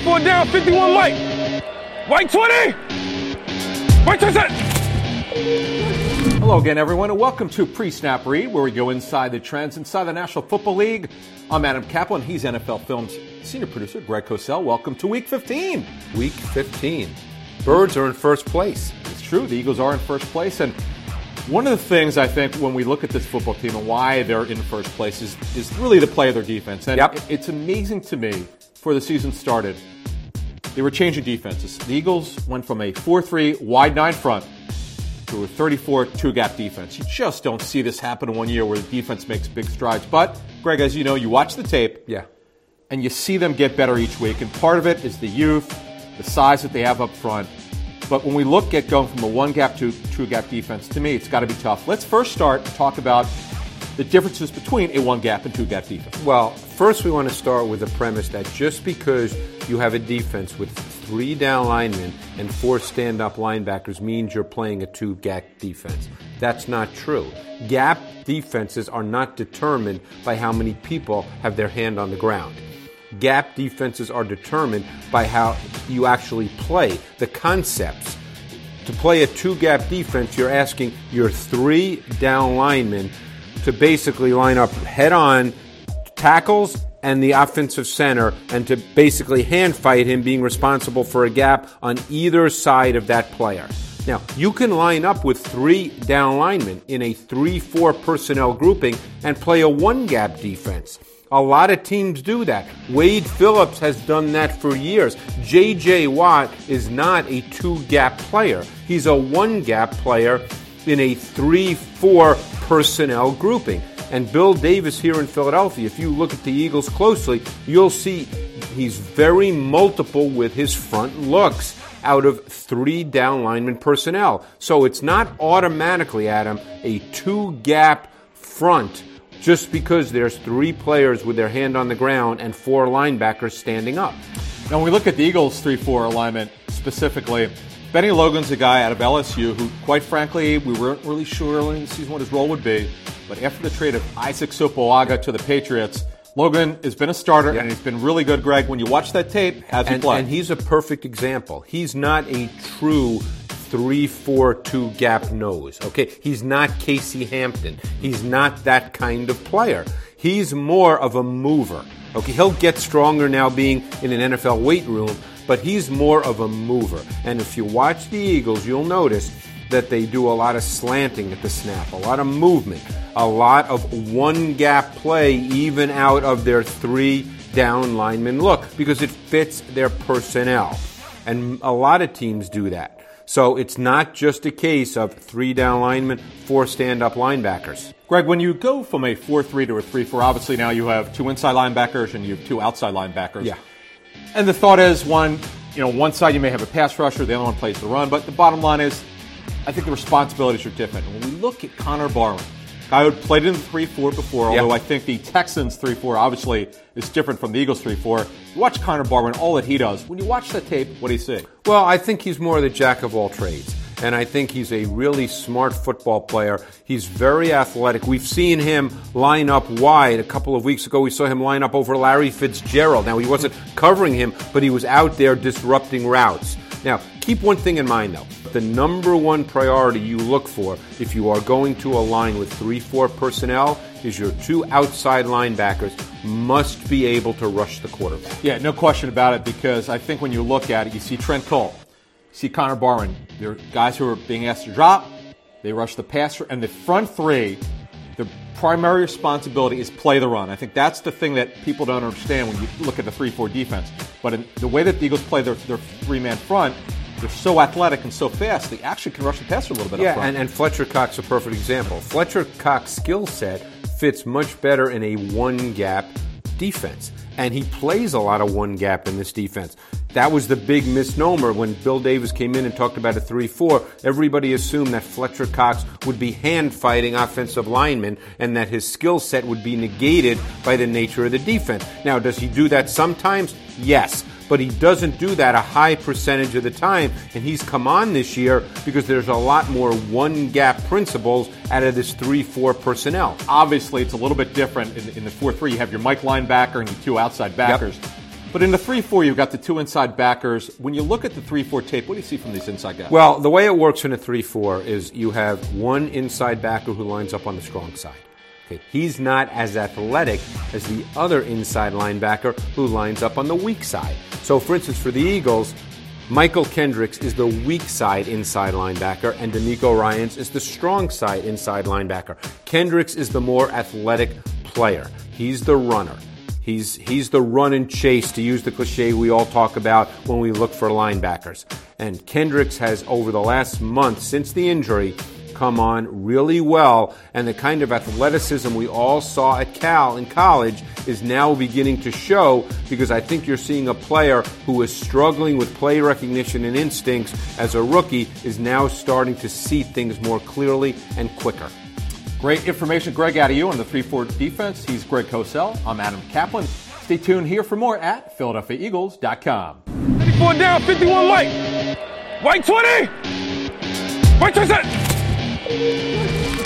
4 down, 51 Mike. White 20. White 20. Hello again, everyone, and welcome to Pre-Snap Read, where we go inside the trends inside the National Football League. I'm Adam Kaplan. He's NFL Films senior producer, Greg Cosell. Welcome to Week 15. Week 15. Birds are in first place. It's true. The Eagles are in first place. And one of the things I think when we look at this football team and why they're in first place is really the play of their defense. And it's amazing to me, before the season started, they were changing defenses. The Eagles went from a 4-3 wide 9 front to a 34 two-gap defense. You just don't see this happen in 1 year where the defense makes big strides. But, Greg, as you know, you watch the tape, and you see them get better each week. And part of it is the youth, the size that they have up front. But when we look at going from a one-gap to two-gap defense, to me, it's got to be tough. Let's first talk about the differences between a one-gap and two-gap defense. Well, first we want to start with the premise that just because you have a defense with 3 down linemen and 4 stand-up linebackers means you're playing a two-gap defense. That's not true. Gap defenses are not determined by how many people have their hand on the ground. Gap defenses are determined by how you actually play, the concepts. To play a two-gap defense, you're asking your 3 down linemen to basically line up head-on tackles and the offensive center and to basically hand fight him, being responsible for a gap on either side of that player. Now, you can line up with 3 down linemen in a 3-4 personnel grouping and play a one-gap defense. A lot of teams do that. Wade Phillips has done that for years. J.J. Watt is not a two-gap player. He's a one-gap player in a 3-4 personnel grouping. And Bill Davis here in Philadelphia, if you look at the Eagles closely, you'll see he's very multiple with his front looks out of 3 down lineman personnel. So it's not automatically, Adam, a two-gap front just because there's 3 players with their hand on the ground and 4 linebackers standing up. Now, when we look at the Eagles' 3-4 alignment specifically, Benny Logan's a guy out of LSU who, quite frankly, we weren't really sure early in the season what his role would be. But after the trade of Isaac Sopoaga to the Patriots, Logan has been a starter, and he's been really good, Greg. When you watch that tape, how's he play? And he's a perfect example. He's not a true 3-4 two-gap nose, okay? He's not Casey Hampton. He's not that kind of player. He's more of a mover, okay? He'll get stronger now being in an NFL weight room, but he's more of a mover. And if you watch the Eagles, you'll notice that they do a lot of slanting at the snap, a lot of movement, a lot of one-gap play even out of their 3 down lineman look because it fits their personnel. And a lot of teams do that. So it's not just a case of 3 down linemen, 4 stand-up linebackers. Greg, when you go from a 4-3 to a 3-4, obviously now you have 2 inside linebackers and you have 2 outside linebackers. Yeah. And the thought is, one side you may have a pass rusher, the other one plays the run, but the bottom line is, I think the responsibilities are different. When we look at Connor Barwin, guy who played in the 3-4 before, although I think the Texans 3-4 obviously is different from the Eagles 3-4. You watch Connor Barwin, all that he does. When you watch that tape, what do you see? Well, I think he's more the jack of all trades. And I think he's a really smart football player. He's very athletic. We've seen him line up wide. A couple of weeks ago, we saw him line up over Larry Fitzgerald. Now, he wasn't covering him, but he was out there disrupting routes. Now, keep one thing in mind, though. The number one priority you look for if you are going to align with 3-4 personnel is your 2 outside linebackers must be able to rush the quarterback. Yeah, no question about it, because I think when you look at it, you see Trent Cole, you see Connor Barwin. They're guys who are being asked to drop, they rush the passer, and the front 3, the primary responsibility is play the run. I think that's the thing that people don't understand when you look at the 3-4 defense. But in the way that the Eagles play their 3-man front, they're so athletic and so fast, they actually can rush the passer a little bit up front. And Fletcher Cox is a perfect example. Fletcher Cox's skill set fits much better in a one-gap defense. And he plays a lot of one-gap in this defense. That was the big misnomer when Bill Davis came in and talked about a 3-4. Everybody assumed that Fletcher Cox would be hand-fighting offensive linemen and that his skill set would be negated by the nature of the defense. Now, does he do that sometimes? Yes. But he doesn't do that a high percentage of the time, and he's come on this year because there's a lot more one-gap principles out of this 3-4 personnel. Obviously, it's a little bit different in the 4-3. You have your Mike linebacker and your 2 outside backers. Yep. But in the 3-4, you've got the two inside backers. When you look at the 3-4 tape, what do you see from these inside guys? Well, the way it works in a 3-4 is you have one inside backer who lines up on the strong side. Okay, he's not as athletic as the other inside linebacker who lines up on the weak side. So, for instance, for the Eagles, Michael Kendricks is the weak side inside linebacker, and DeMeco Ryans is the strong side inside linebacker. Kendricks is the more athletic player. He's the runner. He's the run and chase, to use the cliche we all talk about when we look for linebackers. And Kendricks has, over the last month since the injury, come on really well, and the kind of athleticism we all saw at Cal in college is now beginning to show, because I think you're seeing a player who was struggling with play recognition and instincts as a rookie is now starting to see things more clearly and quicker. Great information, Greg, out of you on the 3-4 defense. He's Greg Cosell. I'm Adam Kaplan. Stay tuned here for more at PhiladelphiaEagles.com. 34 down, 51 white. White 20. White 20.